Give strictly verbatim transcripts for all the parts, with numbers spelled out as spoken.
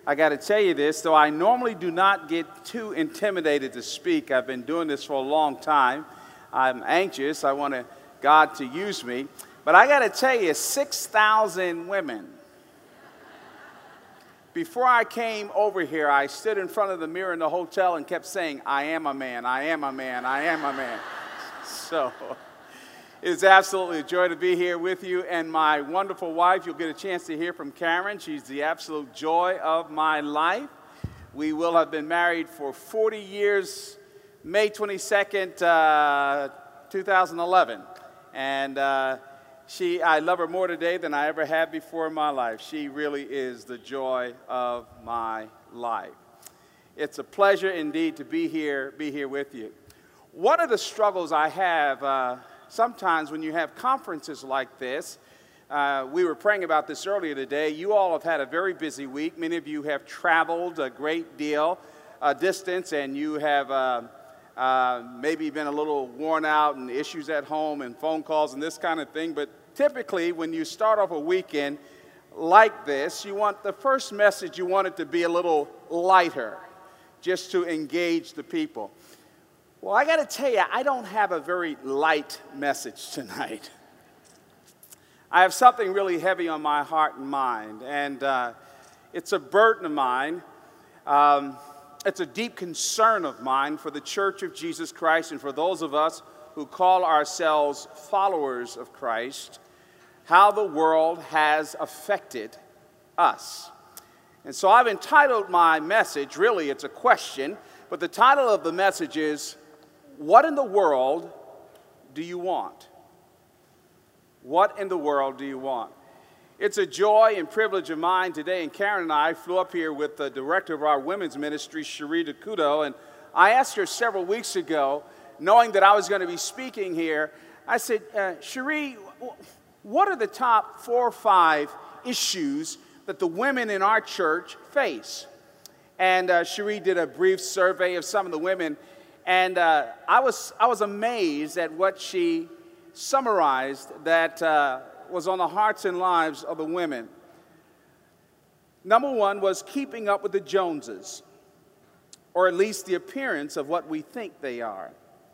I got to tell you this, though I normally do not get too intimidated to speak. I've been doing this for a long time. I'm anxious. I want to, God to use me. But I got to tell you, six thousand women. Before I came over here, I stood in front of the mirror in the hotel and kept saying, I am a man, I am a man, I am a man. So it's absolutely a joy to be here with you and my wonderful wife. You'll get a chance to hear from Karen. She's the absolute joy of my life. We will have been married for forty years, May twenty-second, uh, two thousand eleven. And uh, she, I love her more today than I ever had before in my life. She really is the joy of my life. It's a pleasure indeed to be here, be here with you. One of the struggles I have uh, sometimes when you have conferences like this, uh, we were praying about this earlier today. You all have had a very busy week. Many of you have traveled a great deal, uh, distance, and you have uh, uh, maybe been a little worn out and issues at home and phone calls and this kind of thing. But typically, when you start off a weekend like this, you want the first message, you want it to be a little lighter, just to engage the people. Well, I got to tell you, I don't have a very light message tonight. I have something really heavy on my heart and mind, and uh, it's a burden of mine. Um, it's a deep concern of mine for the Church of Jesus Christ and for those of us who call ourselves followers of Christ, how the world has affected us. And so I've entitled my message, really it's a question, but the title of the message is, what in the world do you want? What in the world do you want? It's a joy and privilege of mine today, and Karen and I flew up here with the director of our women's ministry, Cherie Dacuto, and I asked her several weeks ago, knowing that I was going to be speaking here, I said, uh, Cherie, what are the top four or five issues that the women in our church face? And uh, Cherie did a brief survey of some of the women. And uh, I was I was amazed at what she summarized that uh, was on the hearts and lives of the women. Number one was keeping up with the Joneses, or at least the appearance of what we think they are.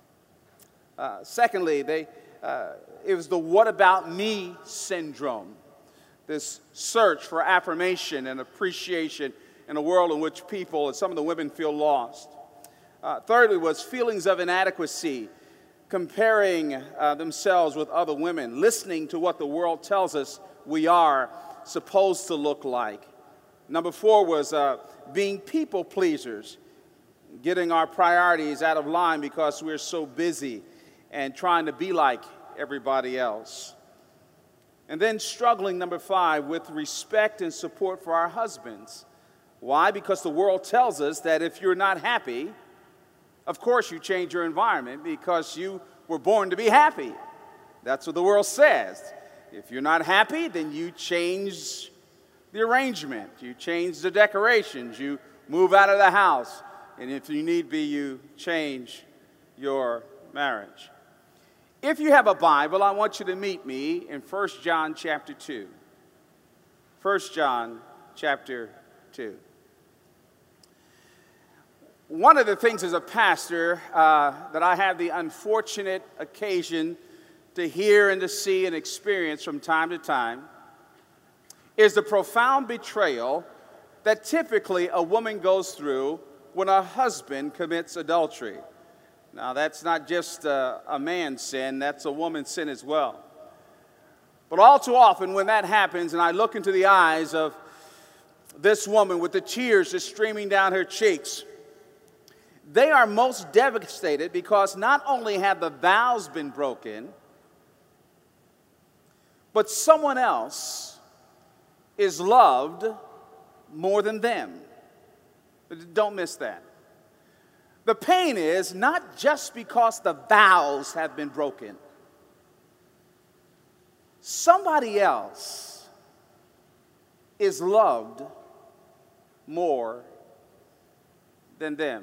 Uh, secondly, they uh, it was the what about me syndrome, this search for affirmation and appreciation in a world in which people, and some of the women, feel lost. Uh, thirdly was feelings of inadequacy, comparing uh, themselves with other women, listening to what the world tells us we are supposed to look like. Number four was uh, being people pleasers, getting our priorities out of line because we're so busy and trying to be like everybody else. And then struggling, number five, with respect and support for our husbands. Why? Because the world tells us that if you're not happy, of course, you change your environment because you were born to be happy. That's what the world says. If you're not happy, then you change the arrangement. You change the decorations. You move out of the house. And if you need be, you change your marriage. If you have a Bible, I want you to meet me in First John chapter two. First John chapter two. One of the things as a pastor uh, that I have the unfortunate occasion to hear and to see and experience from time to time is the profound betrayal that typically a woman goes through when a husband commits adultery. Now, that's not just a, a man's sin, that's a woman's sin as well. But all too often when that happens and I look into the eyes of this woman with the tears just streaming down her cheeks, they are most devastated because not only have the vows been broken, but someone else is loved more than them. Don't miss that. The pain is not just because the vows have been broken. Somebody else is loved more than them.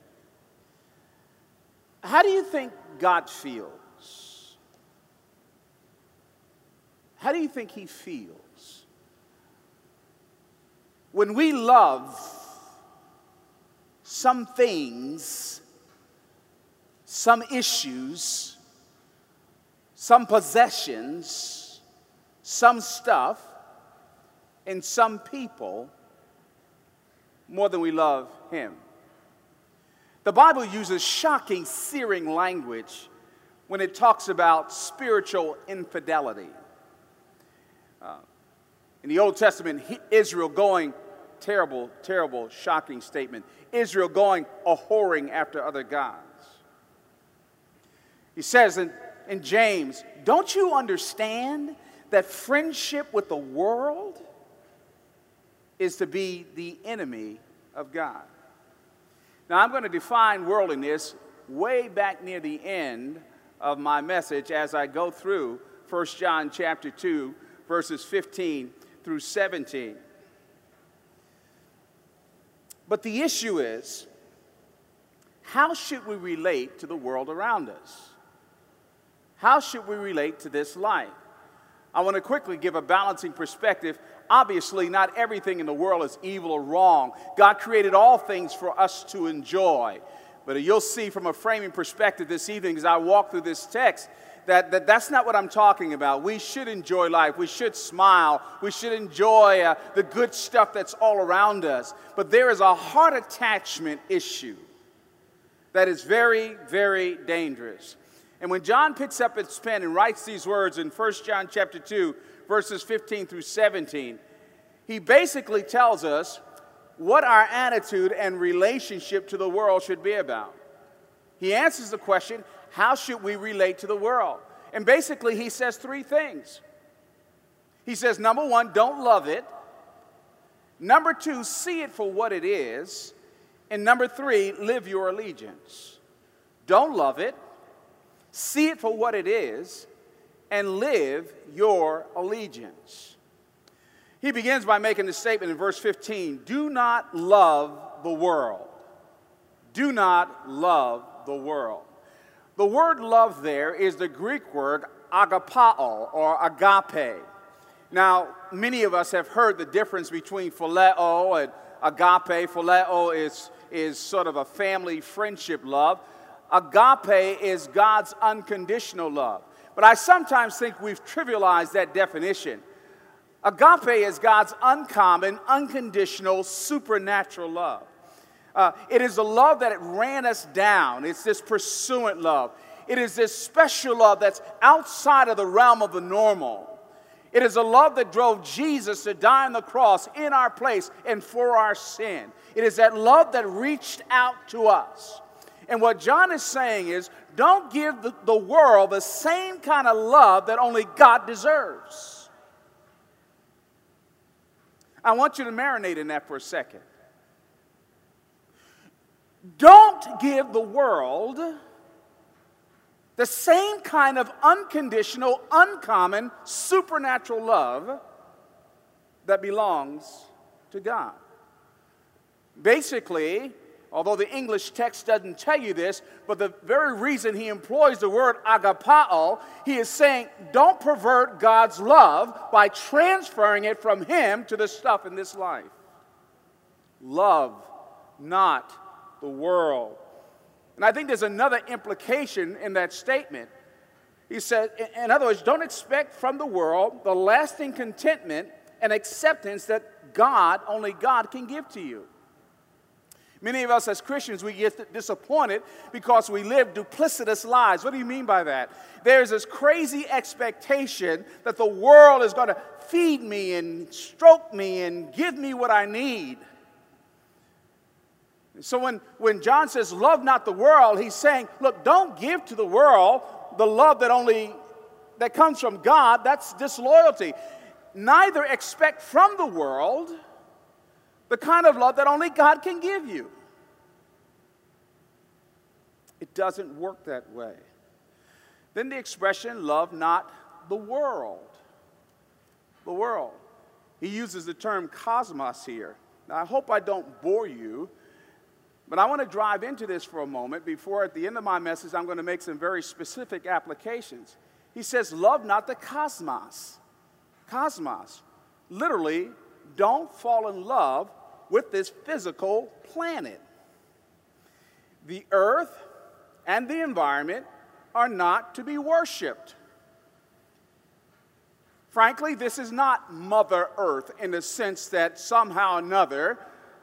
How do you think God feels? How do you think he feels When we love some things, some issues, some possessions, some stuff, and some people more than we love Him. The Bible uses shocking, searing language when it talks about spiritual infidelity. Uh, in the Old Testament, he, Israel going, terrible, terrible, shocking statement, Israel going a-whoring after other gods. He says in, in James, don't you understand that friendship with the world is to be the enemy of God? Now, I'm going to define worldliness way back near the end of my message as I go through First John chapter two, verses fifteen through seventeen. But the issue is, how should we relate to the world around us? How should we relate to this life? I want to quickly give a balancing perspective. Obviously, not everything in the world is evil or wrong. God created all things for us to enjoy. But you'll see from a framing perspective this evening as I walk through this text that, that that's not what I'm talking about. We should enjoy life. We should smile. We should enjoy uh, the good stuff that's all around us. But there is a heart attachment issue that is very, very dangerous. And when John picks up his pen and writes these words in First John chapter two, verses fifteen through seventeen, he basically tells us what our attitude and relationship to the world should be about. He answers the question, how should we relate to the world? And basically he says three things. He says, number one, don't love it. Number two, see it for what it is. And number three, live your allegiance. Don't love it. See it for what it is, and live your allegiance. He begins by making the statement in verse fifteen, do not love the world. Do not love the world. The word love there is the Greek word agapao or agape. Now, many of us have heard the difference between phileo and agape. Phileo is, is sort of a family friendship love. Agape is God's unconditional love. But I sometimes think we've trivialized that definition. Agape is God's uncommon, unconditional, supernatural love. Uh, it is a love that it ran us down. It's this pursuant love. It is this special love that's outside of the realm of the normal. It is a love that drove Jesus to die on the cross in our place and for our sin. It is that love that reached out to us. And what John is saying is, don't give the, the world the same kind of love that only God deserves. I want you to marinate in that for a second. Don't give the world the same kind of unconditional, uncommon, supernatural love that belongs to God. Basically, although the English text doesn't tell you this, but the very reason he employs the word agapao, he is saying, don't pervert God's love by transferring it from Him to the stuff in this life. Love not the world. And I think there's another implication in that statement. He said, in other words, don't expect from the world the lasting contentment and acceptance that God, only God, can give to you. Many of us as Christians, we get disappointed because we live duplicitous lives. What do you mean by that? There's this crazy expectation that the world is going to feed me and stroke me and give me what I need. So when, when John says, love not the world, he's saying, look, don't give to the world the love that only, that comes from God. That's disloyalty. Neither expect from the world the kind of love that only God can give you. It doesn't work that way. Then the expression, love not the world. The world. He uses the term cosmos here. Now, I hope I don't bore you, but I want to drive into this for a moment before at the end of my message I'm going to make some very specific applications. He says, love not the cosmos. Cosmos. Literally, don't fall in love with this physical planet. The earth and the environment are not to be worshiped. Frankly, this is not Mother Earth in the sense that somehow or another,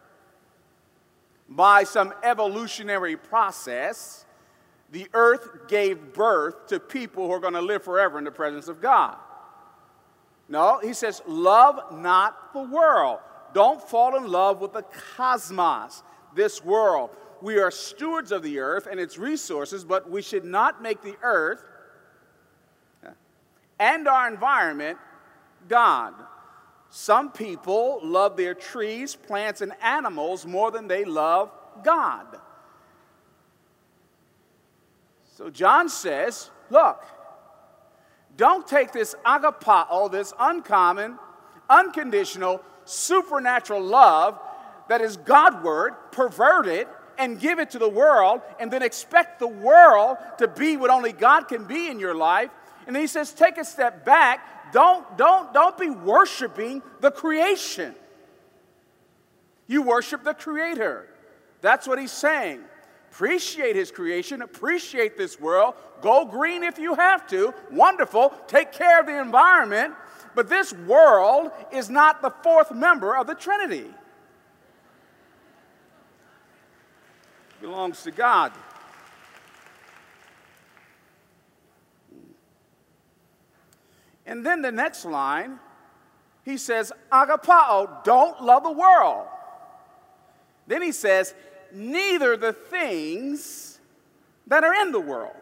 by some evolutionary process, the earth gave birth to people who are going to live forever in the presence of God. No, he says, love not the world. Don't fall in love with the cosmos, this world. We are stewards of the earth and its resources, but we should not make the earth and our environment God. Some people love their trees, plants, and animals more than they love God. So John says, look, don't take this agapao, this uncommon, unconditional, supernatural love that is Godward, pervert it, and give it to the world, and then expect the world to be what only God can be in your life. And then he says, take a step back. Don't, don't, don't be worshiping the creation. You worship the Creator. That's what he's saying. Appreciate his creation. Appreciate this world. Go green if you have to. Wonderful. Take care of the environment. But this world is not the fourth member of the Trinity. It belongs to God. And then the next line, he says, agapao, don't love the world. Then he says, neither the things that are in the world.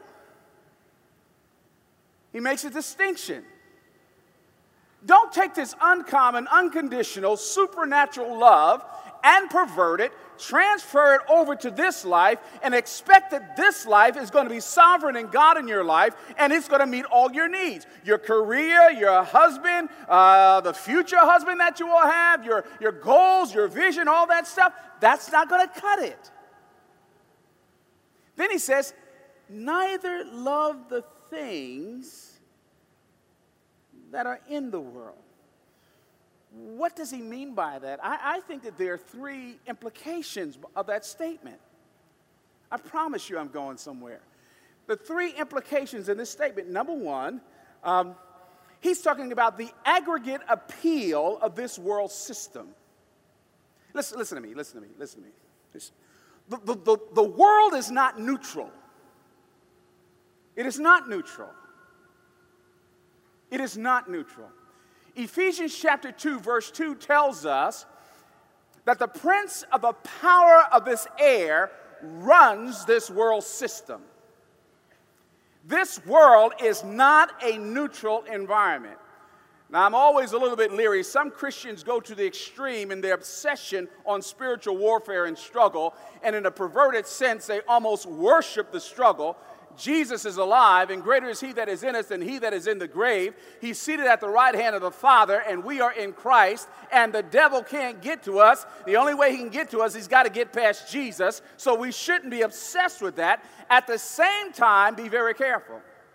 He makes a distinction. Don't take this uncommon, unconditional, supernatural love and pervert it, transfer it over to this life, and expect that this life is going to be sovereign in God in your life, and it's going to meet all your needs. Your career, your husband, uh, the future husband that you will have, your, your goals, your vision, all that stuff, that's not going to cut it. Then he says, neither love the things that are in the world. What does he mean by that? I, I think that there are three implications of that statement. I promise you I'm going somewhere. The three implications in this statement, number one, um, he's talking about the aggregate appeal of this world system. Listen, listen to me, listen to me, listen to me. Listen. The, the, the, the world is not neutral. It is not neutral. It is not neutral. Ephesians chapter two, verse two tells us that the prince of the power of this air runs this world system. This world is not a neutral environment. Now, I'm always a little bit leery. Some Christians go to the extreme in their obsession on spiritual warfare and struggle, and in a perverted sense, they almost worship the struggle. Jesus is alive, and greater is he that is in us than he that is in the grave. He's seated at the right hand of the Father, and we are in Christ, and the devil can't get to us. The only way he can get to us, he's got to get past Jesus, so we shouldn't be obsessed with that. At the same time, be very careful.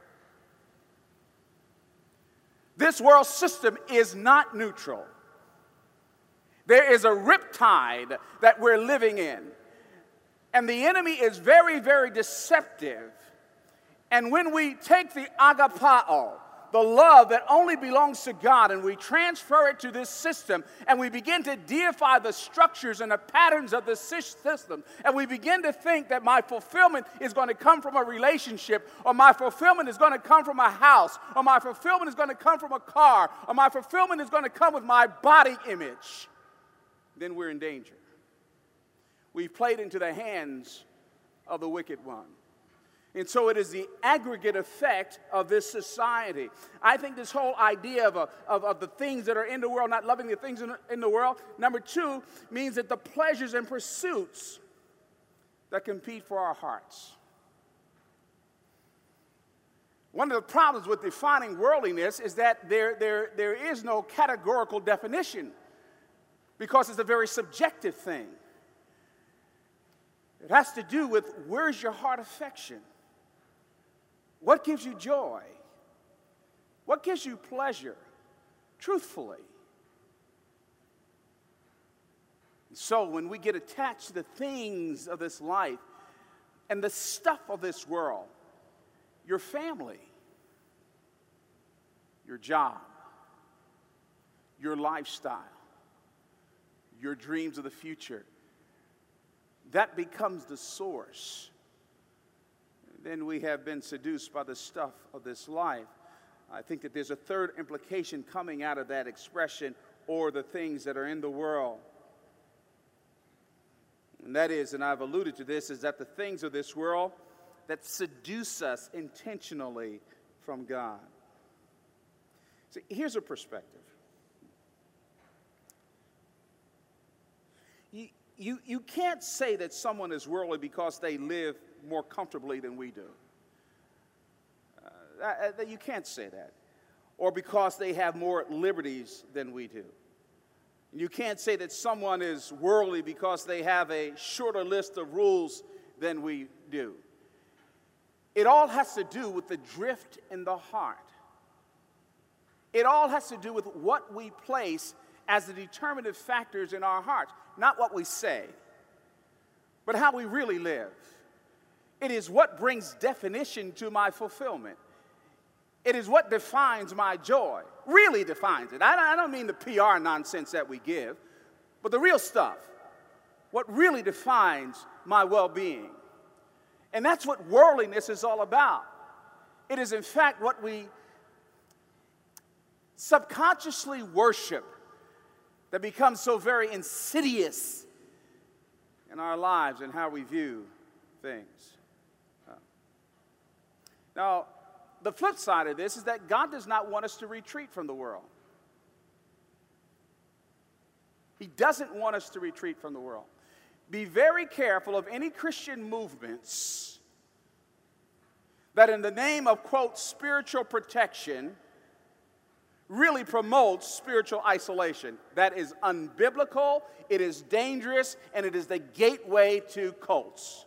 This world system is not neutral. There is a riptide that we're living in, and the enemy is very, very deceptive. And when we take the agapao, the love that only belongs to God, and we transfer it to this system, and we begin to deify the structures and the patterns of this system, and we begin to think that my fulfillment is going to come from a relationship, or my fulfillment is going to come from a house, or my fulfillment is going to come from a car, or my fulfillment is going to come with my body image, then we're in danger. We've played into the hands of the wicked one. And so it is the aggregate effect of this society. I think this whole idea of, a, of, of the things that are in the world, not loving the things in, in the world, number two, means that the pleasures and pursuits that compete for our hearts. One of the problems with defining worldliness is that there, there, there is no categorical definition, because it's a very subjective thing. It has to do with, where's your heart affection? What gives you joy? What gives you pleasure? Truthfully. So when we get attached to the things of this life and the stuff of this world, your family, your job, your lifestyle, your dreams of the future, that becomes the source. Then we have been seduced by the stuff of this life. I think that there's a third implication coming out of that expression, or the things that are in the world. And that is, and I've alluded to this, is that the things of this world that seduce us intentionally from God. See, here's a perspective. You, you, you can't say that someone is worldly because they live more comfortably than we do. Uh, you can't say that. Or because they have more liberties than we do. You can't say that someone is worldly because they have a shorter list of rules than we do. It all has to do with the drift in the heart. It all has to do with what we place as the determinative factors in our hearts. Not what we say, but how we really live. It is what brings definition to my fulfillment. It is what defines my joy, really defines it. I don't mean the P R nonsense that we give, but the real stuff, what really defines my well-being. And that's what worldliness is all about. It is, in fact, what we subconsciously worship that becomes so very insidious in our lives and how we view things. Now, the flip side of this is that God does not want us to retreat from the world. He doesn't want us to retreat from the world. Be very careful of any Christian movements that in the name of, quote, spiritual protection, really promotes spiritual isolation. That is unbiblical, it is dangerous, and it is the gateway to cults.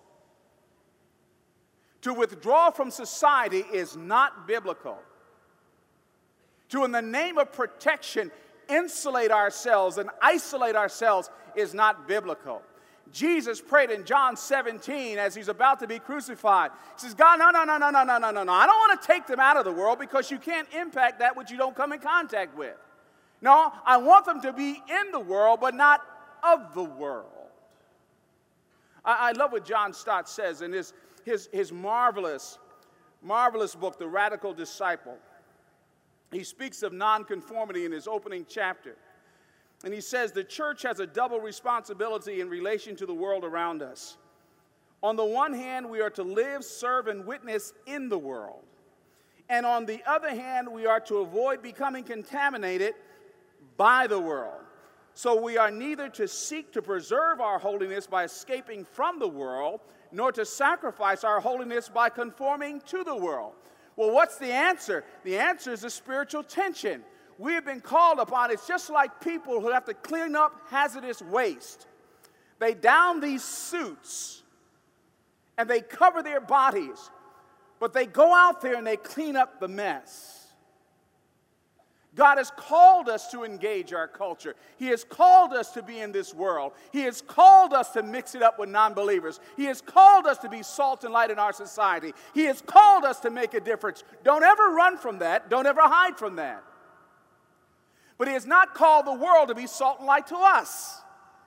To withdraw from society is not biblical. To, in the name of protection, insulate ourselves and isolate ourselves is not biblical. Jesus prayed in John seventeen as he's about to be crucified. He says, God, no, no, no, no, no, no, no, no, no. I don't want to take them out of the world because you can't impact that which you don't come in contact with. No, I want them to be in the world, but not of the world. I, I love what John Stott says in his, his, his marvelous, marvelous book, The Radical Disciple. He speaks of nonconformity in his opening chapter. And he says the church has a double responsibility in relation to the world around us. On the one hand, we are to live, serve, and witness in the world. And on the other hand, we are to avoid becoming contaminated by the world. So we are neither to seek to preserve our holiness by escaping from the world, nor to sacrifice our holiness by conforming to the world. Well, what's the answer? The answer is a spiritual tension. We have been called upon. It's just like people who have to clean up hazardous waste. They don these suits and they cover their bodies, but they go out there and they clean up the mess. God has called us to engage our culture. He has called us to be in this world. He has called us to mix it up with non-believers. He has called us to be salt and light in our society. He has called us to make a difference. Don't ever run from that. Don't ever hide from that. But he has not called the world to be salt and light to us.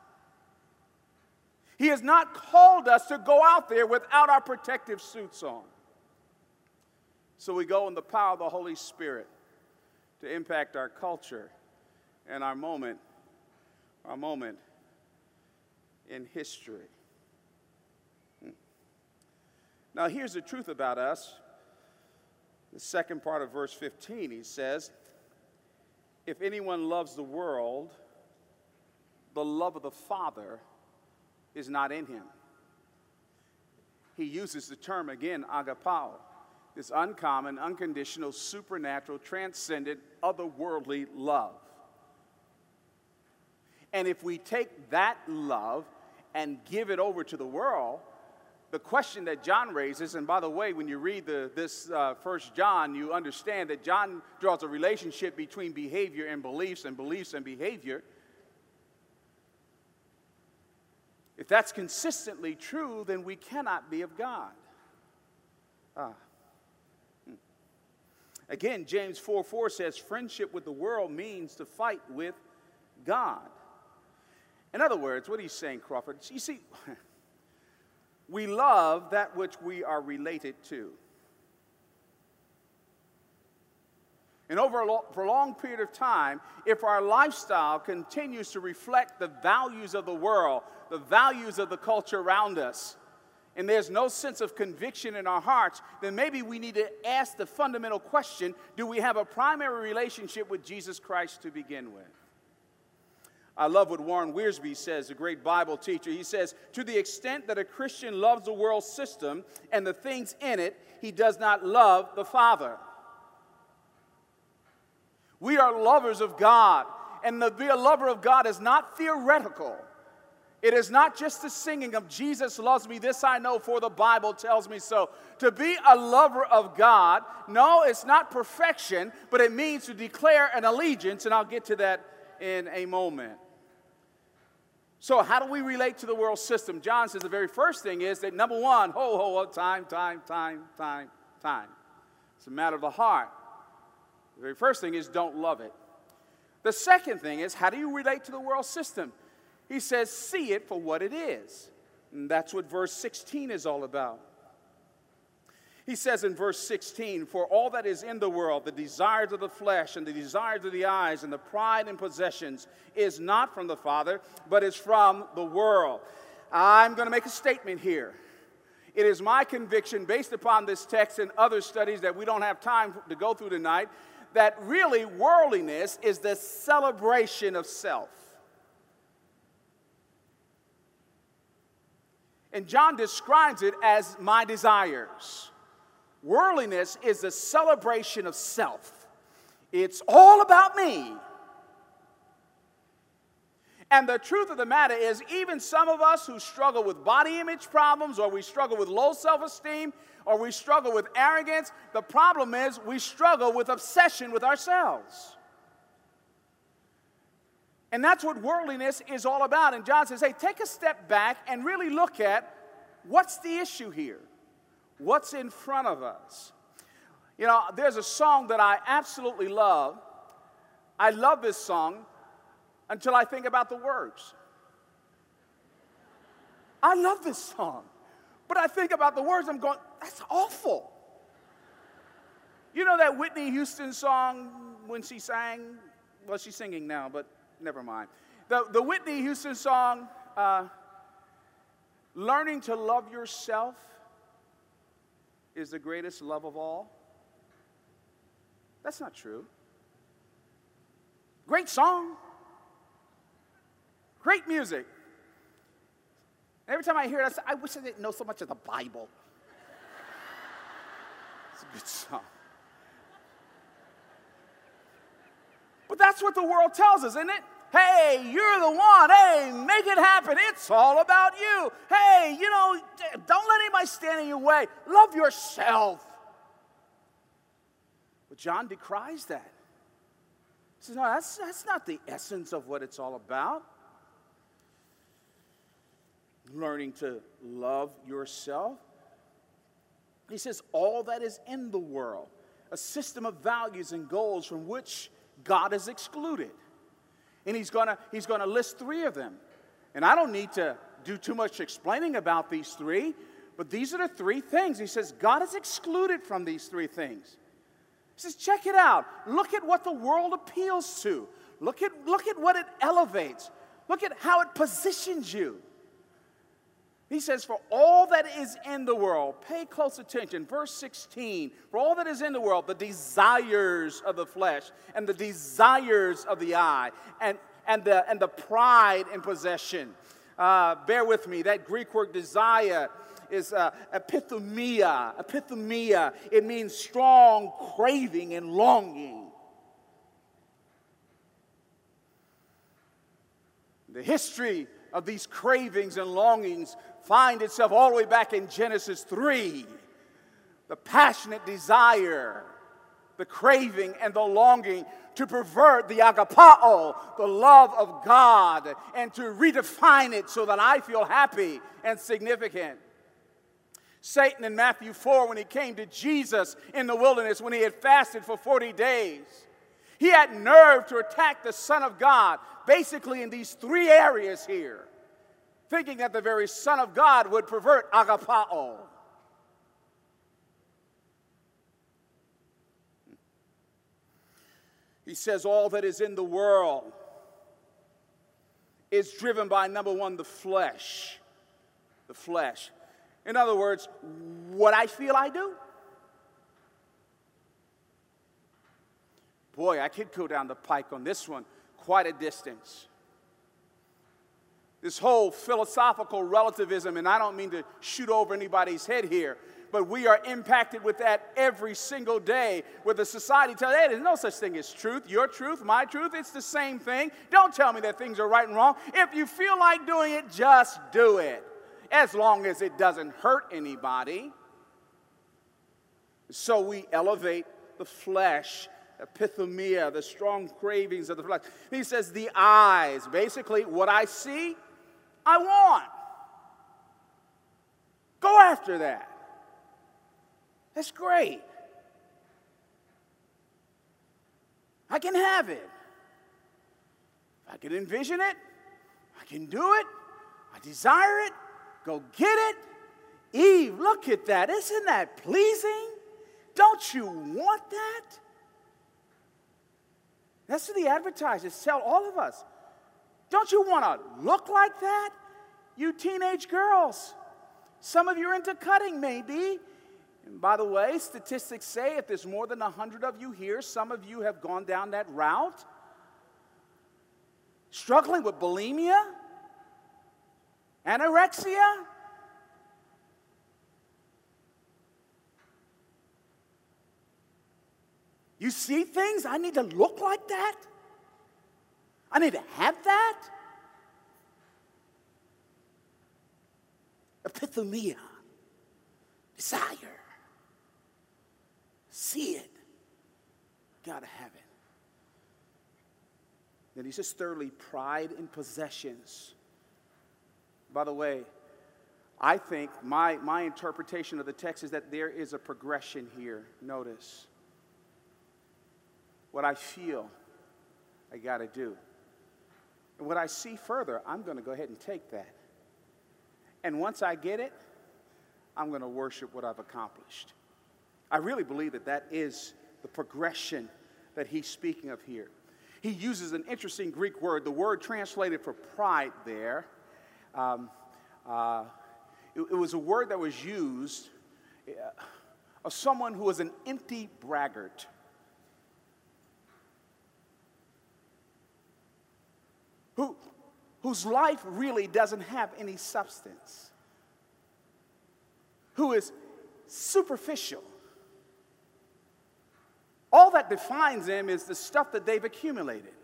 He has not called us to go out there without our protective suits on. So we go in the power of the Holy Spirit to impact our culture and our moment, our moment in history. Now here's the truth about us. The second part of verse fifteen, he says, if anyone loves the world, the love of the Father is not in him. He uses the term again, agapao, this uncommon, unconditional, supernatural, transcendent, otherworldly love. And if we take that love and give it over to the world, the question that John raises, and by the way, when you read the, this uh, First John, you understand that John draws a relationship between behavior and beliefs and beliefs and behavior. If that's consistently true, then we cannot be of God. Ah. Hmm. Again, James four four says, friendship with the world means to fight with God. In other words, what he's saying, Crawford, you see, we love that which we are related to. And over a lo- prolonged period of time, if our lifestyle continues to reflect the values of the world, the values of the culture around us, and there's no sense of conviction in our hearts, then maybe we need to ask the fundamental question, do we have a primary relationship with Jesus Christ to begin with? I love what Warren Wiersbe says, a great Bible teacher. He says, to the extent that a Christian loves the world system and the things in it, he does not love the Father. We are lovers of God, and to be a lover of God is not theoretical. It is not just the singing of Jesus loves me, this I know, for the Bible tells me so. To be a lover of God, no, it's not perfection, but it means to declare an allegiance, and I'll get to that in a moment. So how do we relate to the world system? John says the very first thing is that, number one, ho, ho, ho, time, time, time, time, time. It's a matter of the heart. The very first thing is don't love it. The second thing is, how do you relate to the world system? He says, see it for what it is. And that's what verse sixteen is all about. He says in verse sixteen, for all that is in the world, the desires of the flesh and the desires of the eyes and the pride and possessions is not from the Father, but is from the world. I'm going to make a statement here. It is my conviction, based upon this text and other studies that we don't have time to go through tonight, that really worldliness is the celebration of self. And John describes it as my desires. Worldliness is the celebration of self. It's all about me. And the truth of the matter is, even some of us who struggle with body image problems, or we struggle with low self-esteem, or we struggle with arrogance, the problem is we struggle with obsession with ourselves. And that's what worldliness is all about. And John says, hey, take a step back and really look at what's the issue here. What's in front of us? You know, there's a song that I absolutely love. I love this song until I think about the words. I love this song, but I think about the words, I'm going, that's awful. You know that Whitney Houston song when she sang? Well, she's singing now, but never mind. The, the Whitney Houston song, uh, learning to love yourself is the greatest love of all. That's not true. Great song. Great music. Every time I hear it, I say, I wish I didn't know so much of the Bible. It's a good song. But that's what the world tells us, isn't it? Hey, you're the one. Hey, make it happen. It's all about you. Hey, you know, don't let anybody stand in your way. Love yourself. But John decries that. He says, no, that's, that's not the essence of what it's all about. Learning to love yourself. He says, all that is in the world, a system of values and goals from which God is excluded. And he's gonna, he's gonna list three of them. And I don't need to do too much explaining about these three, but these are the three things. He says, God is excluded from these three things. He says, check it out. Look at what the world appeals to. Look at, look at what it elevates. Look at how it positions you. He says, for all that is in the world, pay close attention. Verse sixteen, for all that is in the world, the desires of the flesh and the desires of the eye and, and, the, and the pride in possession. Uh, bear with me, that Greek word desire is uh, epithumia. Epithumia, it means strong craving and longing. The history of these cravings and longings find itself all the way back in Genesis three. The passionate desire, the the craving and the longing to pervert the agapao, the love of God, and to redefine it so that I feel happy and significant. Satan in Matthew four, when he came to Jesus in the wilderness, when he had fasted for forty days, he had nerve to attack the Son of God, basically in these three areas here, thinking that the very Son of God would pervert agapao. He says all that is in the world is driven by, number one, the flesh. The flesh. In other words, what I feel I do. Boy, I could go down the pike on this one quite a distance. This whole philosophical relativism, and I don't mean to shoot over anybody's head here, but we are impacted with that every single day, where the society tells, hey, there's no such thing as truth. Your truth, my truth, it's the same thing. Don't tell me that things are right and wrong. If you feel like doing it, just do it, as long as it doesn't hurt anybody. So we elevate the flesh, epithumia, the strong cravings of the flesh. He says the eyes, basically what I see, I want. Go after that. That's great. I can have it. I can envision it. I can do it. I desire it. Go get it. Eve, look at that. Isn't that pleasing? Don't you want that? That's what the advertisers tell all of us. Don't you want to look like that? You teenage girls. Some of you are into cutting, maybe. And by the way, statistics say if there's more than a hundred of you here, some of you have gone down that route. Struggling with bulimia, anorexia. You see things, I need to look like that. I need to have that. Epithumia, desire. See it. Gotta have it. Then he says, thirdly, pride in possessions. By the way, I think my, my interpretation of the text is that there is a progression here. Notice. What I feel, I gotta do. And what I see further, I'm gonna go ahead and take that. And once I get it, I'm gonna worship what I've accomplished. I really believe that that is the progression that he's speaking of here. He uses an interesting Greek word, the word translated for pride there. Um, uh, it, it was a word that was used uh, of someone who was an empty braggart. Who, whose life really doesn't have any substance. Who is superficial. All that defines them is the stuff that they've accumulated.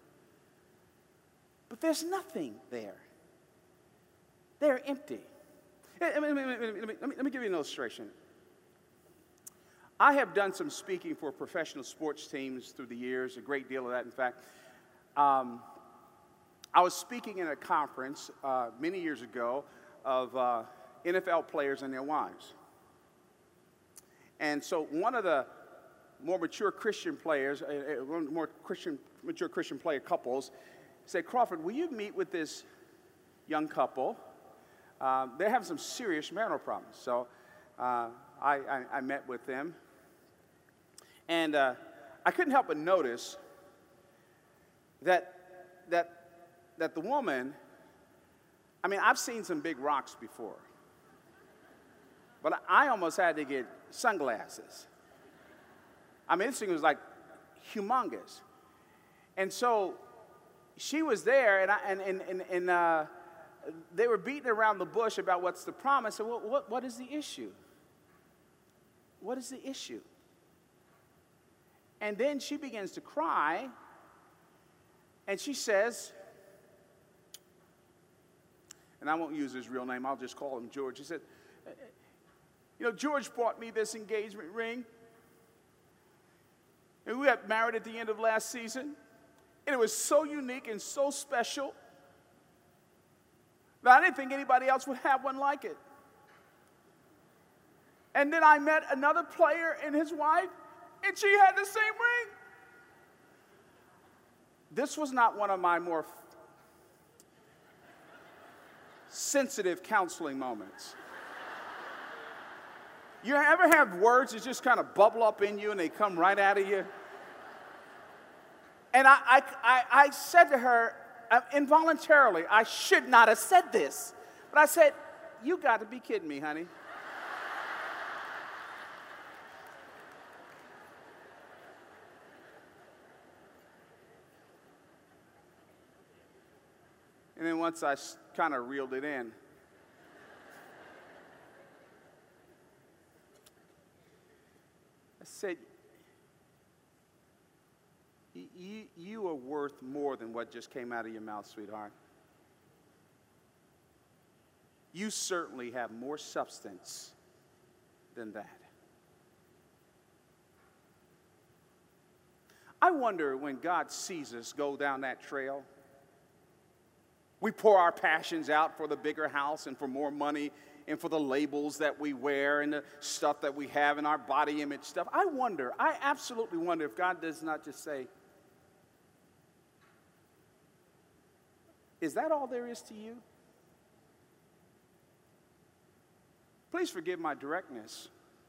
But there's nothing there. They're empty. Let me, let me, let me, let me give you an illustration. I have done some speaking for professional sports teams through the years, a great deal of that, in fact. Um, I was speaking in a conference uh, many years ago of uh, N F L players and their wives. And so one of the more mature Christian players, uh, one more Christian, mature Christian player couples, said, Crawford, will you meet with this young couple? Uh, they're having some serious marital problems. So uh, I, I, I met with them. And uh, I couldn't help but notice that, that, that the woman, I mean, I've seen some big rocks before. But I almost had to get sunglasses. I mean, this thing was like humongous. And so she was there, and, I, and, and, and, and uh, they were beating around the bush about what's the promise. And what, what, what is the issue? What is the issue? And then she begins to cry, and she says, and I won't use his real name, I'll just call him George. He said, you know, George bought me this engagement ring. And we got married at the end of last season. And it was so unique and so special that I didn't think anybody else would have one like it. And then I met another player and his wife, and she had the same ring. This was not one of my more sensitive counseling moments. You ever have words that just kind of bubble up in you and they come right out of you? And I, I, I, I said to her, uh, involuntarily, I should not have said this, but I said, you got to be kidding me, honey. And then once I kind of reeled it in, I said, you, you are worth more than what just came out of your mouth, sweetheart. You certainly have more substance than that. I wonder when God sees us go down that trail, we pour our passions out for the bigger house and for more money and for the labels that we wear and the stuff that we have in our body image stuff. I wonder, I absolutely wonder if God does not just say, is that all there is to you? Please forgive my directness.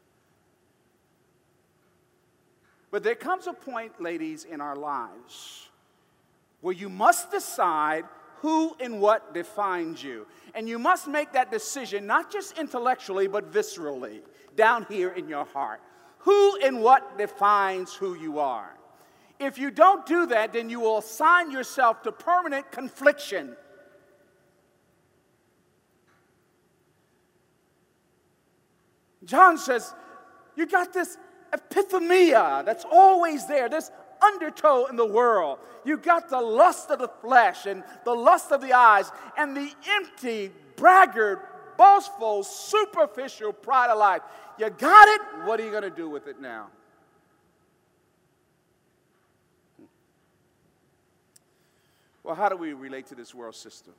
But there comes a point, ladies, in our lives where you must decide who and what defines you. And you must make that decision not just intellectually, but viscerally, down here in your heart. Who and what defines who you are. If you don't do that, then you will assign yourself to permanent confliction. John says, you got this epithemia that's always there, this undertow in the world. You got the lust of the flesh and the lust of the eyes and the empty, braggart, boastful, superficial pride of life. You got it? What are you going to do with it now? Well, how do we relate to this world system?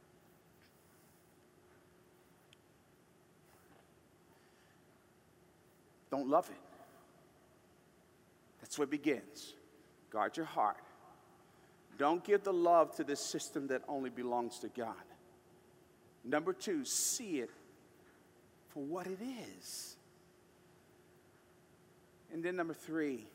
Don't love it. That's where it begins. Guard your heart. Don't give the love to this system that only belongs to God. Number two, see it for what it is. And then number three,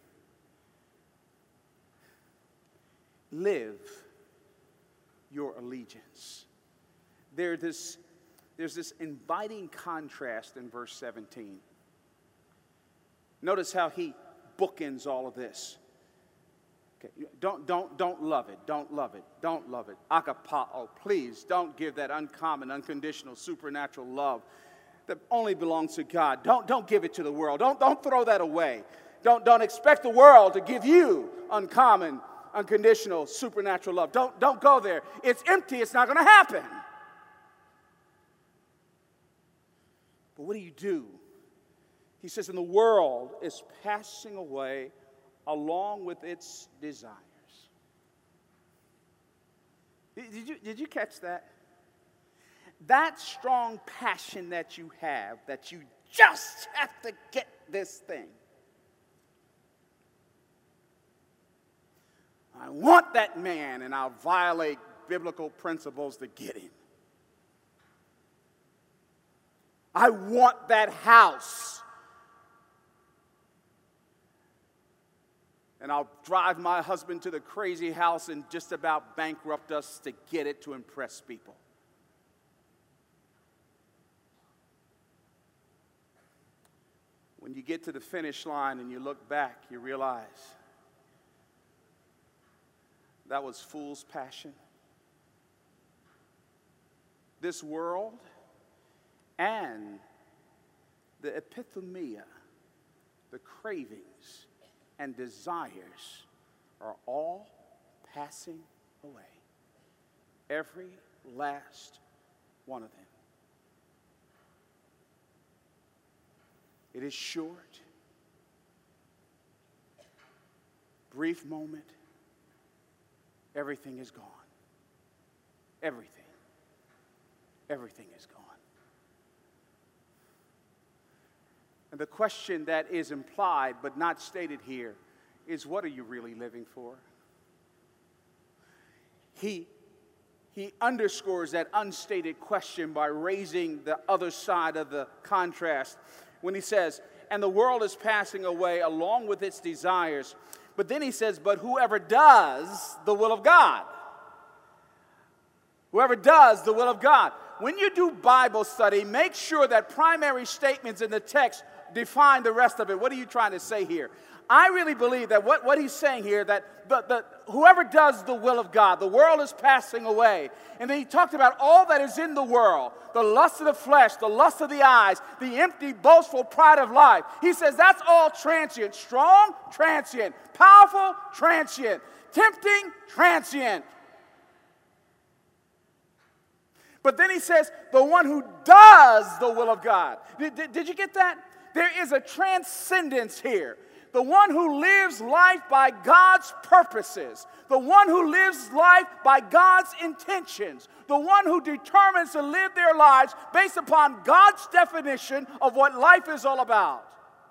live your allegiance. There this, there's this inviting contrast in verse seventeen. Notice how he bookends all of this. Okay, don't, don't, don't love it. Don't love it. Don't love it. Agapao, please don't give that uncommon, unconditional, supernatural love that only belongs to God. Don't, don't give it to the world. Don't, don't throw that away. Don't, don't expect the world to give you uncommon, unconditional, supernatural love. Don't, don't go there. It's empty. It's not going to happen. But what do you do? He says, and the world is passing away along with its desires. Did you, did you catch that? That strong passion that you have, that you just have to get this thing. I want that man, and I'll violate biblical principles to get him. I want that house. And I'll drive my husband to the crazy house and just about bankrupt us to get it to impress people. When you get to the finish line and you look back, you realize that was fool's passion. This world and the epithemia, the cravings and desires are all passing away. Every last one of them. It is short. brief moment, everything is gone. Everything. Everything is gone. And the question that is implied but not stated here is, what are you really living for? He, he underscores that unstated question by raising the other side of the contrast when he says, and the world is passing away along with its desires. But then he says, but whoever does the will of God. Whoever does the will of God. When you do Bible study, make sure that primary statements in the text define the rest of it. What are you trying to say here? I really believe that what, what he's saying here, that the, the, whoever does the will of God, the world is passing away. And then he talked about all that is in the world, the lust of the flesh, the lust of the eyes, the empty, boastful pride of life. He says that's all transient. Strong, transient. Powerful, transient. Tempting, transient. But then he says, the one who does the will of God. Did, did, did you get that? There is a transcendence here. The one who lives life by God's purposes. The one who lives life by God's intentions. The one who determines to live their lives based upon God's definition of what life is all about.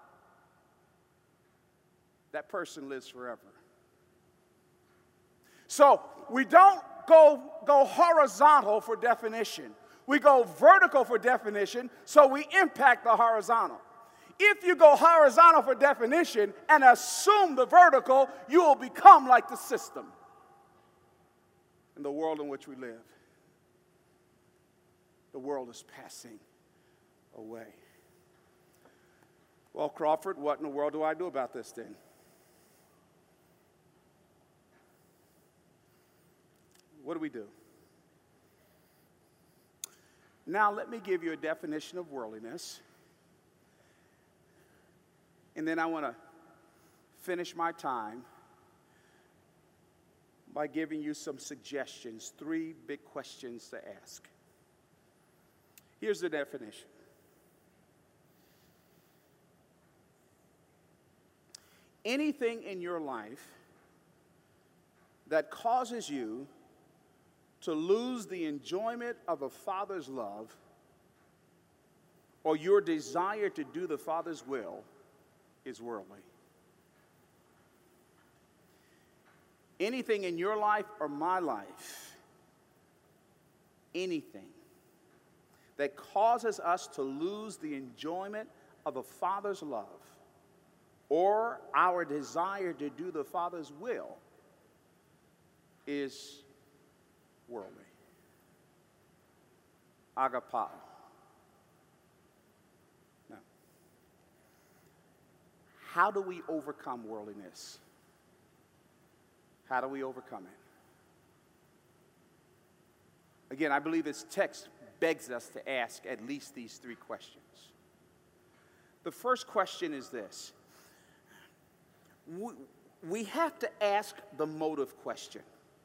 That person lives forever. So we don't go, go horizontal for definition. We go vertical for definition, so we impact the horizontal. If you go horizontal for definition and assume the vertical, you will become like the system in the world in which we live. The world is passing away. Well, Crawford, what in the world do I do about this thing? What do we do? Now, let me give you a definition of worldliness. And then I want to finish my time by giving you some suggestions, three big questions to ask. Here's the definition. Anything in your life that causes you to lose the enjoyment of a Father's love or your desire to do the Father's will is worldly. Anything in your life or my life, anything that causes us to lose the enjoyment of a Father's love or our desire to do the Father's will is worldly. Agapao. Now, how do we overcome worldliness? How do we overcome it? Again, I believe this text begs us to ask at least these three questions. The first question is this. We, we have to ask the motive question.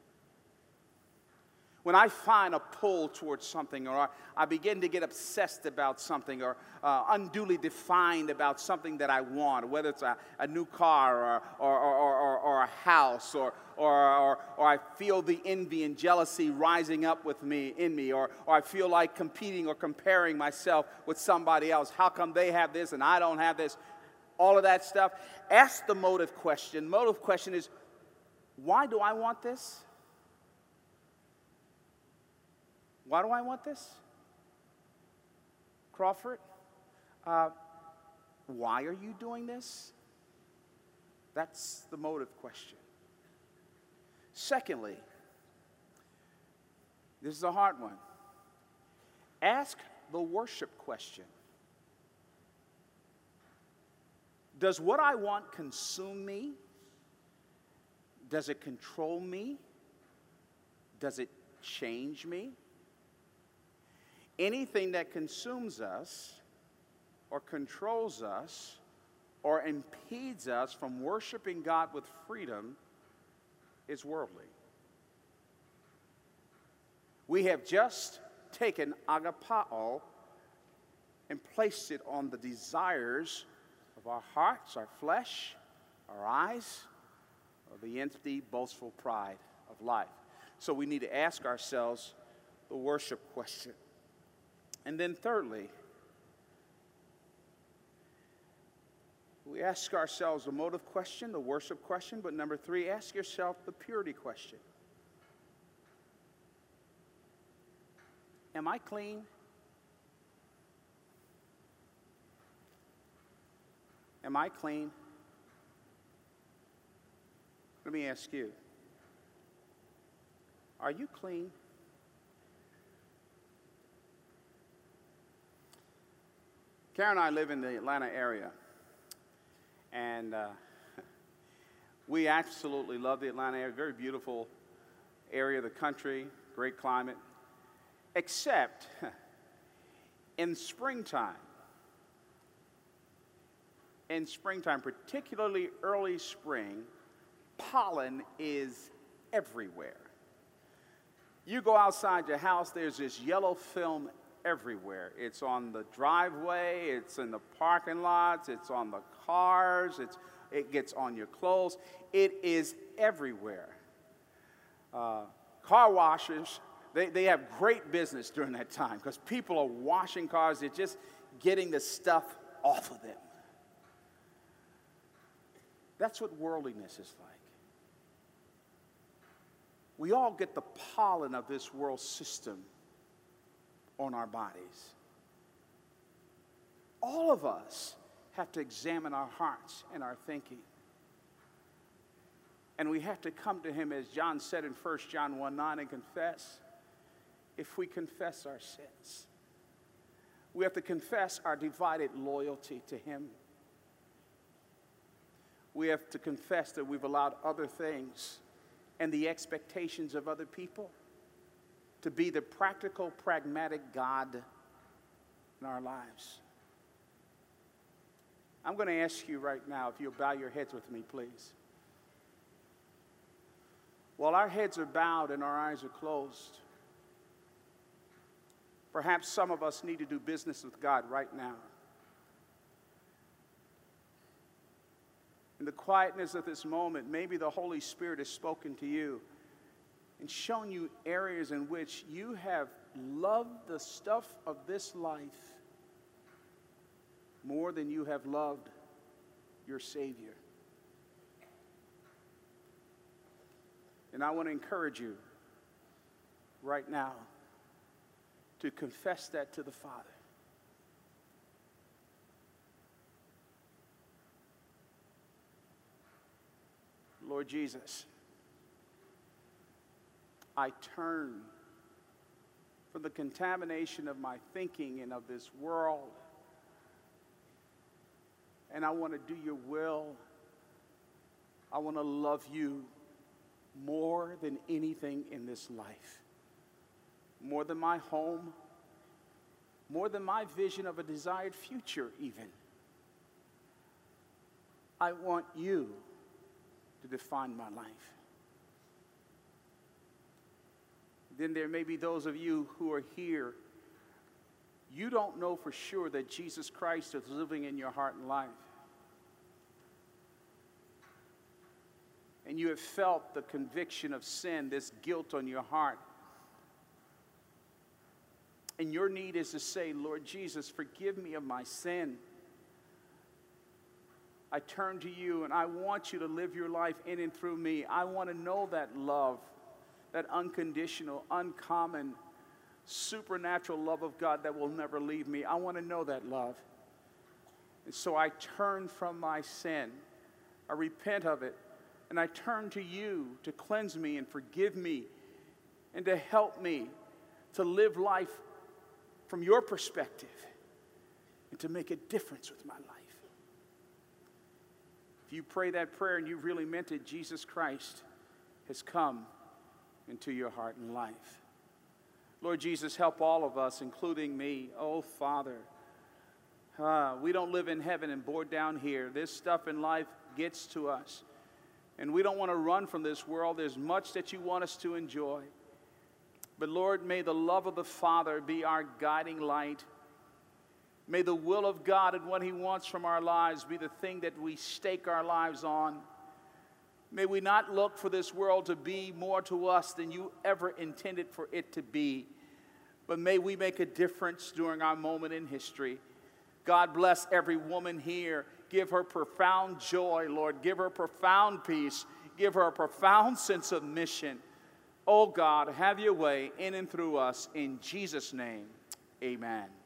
When I find a pull towards something, or I begin to get obsessed about something, or uh, unduly defined about something that I want, whether it's a, a new car, or, or, or, or, or a house, or, or, or, or I feel the envy and jealousy rising up with me, in me, or, or I feel like competing or comparing myself with somebody else. How come they have this and I don't have this? All of that stuff. Ask the motive question. Motive question is, why do I want this? Why do I want this? Crawford, uh, why are you doing this? That's the motive question. Secondly, this is a hard one. Ask the worship question. Does what I want consume me? Does it control me? Does it change me? Anything that consumes us or controls us or impedes us from worshiping God with freedom is worldly. We have just taken agapao and placed it on the desires of our hearts, our flesh, our eyes, or the empty, boastful pride of life. So we need to ask ourselves the worship question. And then thirdly, we ask ourselves the motive question, the worship question, but number three, ask yourself the purity question. Am I clean? Am I clean? Let me ask you, are you clean? Karen and I live in the Atlanta area, and uh, we absolutely love the Atlanta area. Very beautiful area of the country, great climate, except in springtime. In springtime, particularly early spring, pollen is everywhere. You go outside your house, there's this yellow film everywhere. It's on the driveway, it's in the parking lots, it's on the cars, it's, it gets on your clothes. It is everywhere. Uh, car washers, they, they have great business during that time because people are washing cars. They're just getting the stuff off of them. That's what worldliness is like. We all get the pollen of this world system on our bodies. All of us have to examine our hearts and our thinking. And we have to come to him, as John said in First John one nine, and confess. If we confess our sins, we have to confess our divided loyalty to him. We have to confess that we've allowed other things and the expectations of other people to be the practical, pragmatic God in our lives. I'm going to ask you right now if you'll bow your heads with me, please. While our heads are bowed and our eyes are closed, perhaps some of us need to do business with God right now. In the quietness of this moment, maybe the Holy Spirit has spoken to you and shown you areas in which you have loved the stuff of this life more than you have loved your Savior. And I want to encourage you right now to confess that to the Father. Lord Jesus, I turn from the contamination of my thinking and of this world, and I want to do your will. I want to love you more than anything in this life, more than my home, more than my vision of a desired future even. I want you to define my life. Then there may be those of you who are here, you don't know for sure that Jesus Christ is living in your heart and life. And you have felt the conviction of sin, this guilt on your heart. And your need is to say, Lord Jesus, forgive me of my sin. I turn to you and I want you to live your life in and through me. I want to know that love, that unconditional, uncommon, supernatural love of God that will never leave me. I want to know that love. And so I turn from my sin. I repent of it. And I turn to you to cleanse me and forgive me and to help me to live life from your perspective and to make a difference with my life. If you pray that prayer and you really meant it, Jesus Christ has come into your heart and life. Lord Jesus, help all of us, including me. Oh, Father, uh, we don't live in heaven and bored down here. This stuff in life gets to us. And we don't want to run from this world. There's much that you want us to enjoy. But Lord, may the love of the Father be our guiding light. May the will of God and what he wants from our lives be the thing that we stake our lives on. May we not look for this world to be more to us than you ever intended for it to be, but may we make a difference during our moment in history. God bless every woman here. Give her profound joy, Lord. Give her profound peace. Give her a profound sense of mission. Oh God, have your way in and through us. In Jesus' name, amen.